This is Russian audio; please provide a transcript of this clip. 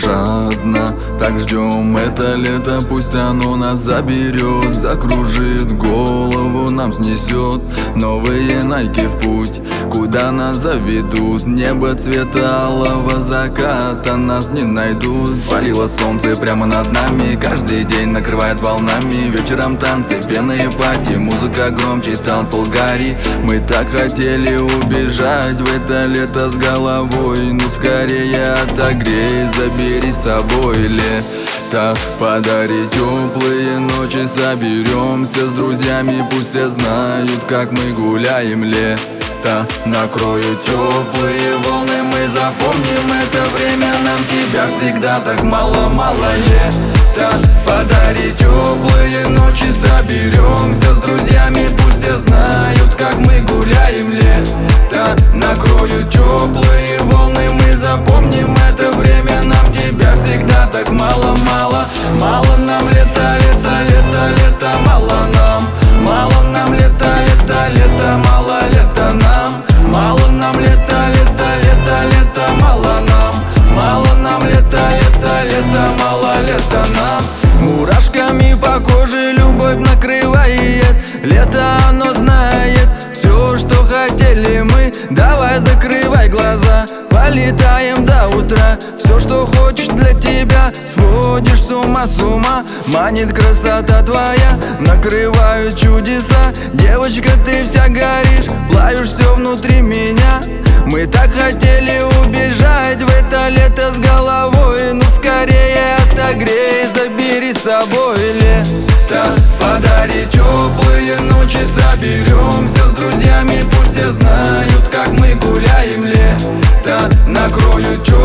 душа одна. Так ждем это лето, пусть оно нас заберет, закружит голову, нам снесет. Новые найки в путь, куда нас заведут. Небо цвета алого заката, нас не найдут. Палило солнце прямо над нами, каждый день накрывает волнами. Вечером танцы, пьяные пати, музыка громче, танцпол гори. Мы так хотели убежать в это лето с головой. Ну скорее отогрей, забери с собой лето. Подари теплые ночи, соберемся с друзьями, пусть все знают, как мы гуляем лето. Накроют теплые волны, мы запомним это время. Нам тебя всегда так мало-мало лето. Подари теплые ночи, соберемся с друзьями, пусть все знают, как мы гуляем лето. Накроют теплые волны, мы запомним это время. Нам тебя всегда так мало-мало. Мало нам лето, лето, лето, лето, мало нам. Мало нам лето, лето, лето, мало лето нам. Мало нам лето, лето, лето, лето, мало нам. Мало нам лето, лето, лето, мало лето нам. Мурашками по коже любовь накрывает. Лето оно знает все, что хотели мы. Давай закрывай глаза, полетаем до утра. Все, что хочешь для тебя, сводишь с ума. Манит красота твоя, накрывают чудеса. Девочка, ты вся горишь, плавишь все внутри меня. Мы так хотели убежать в это лето с головой. Ну скорее отогрей, забери с собой лето. Подари теплые ночи, соберемся с друзьями, пусть все знают, как мы гуляем лето. Накроют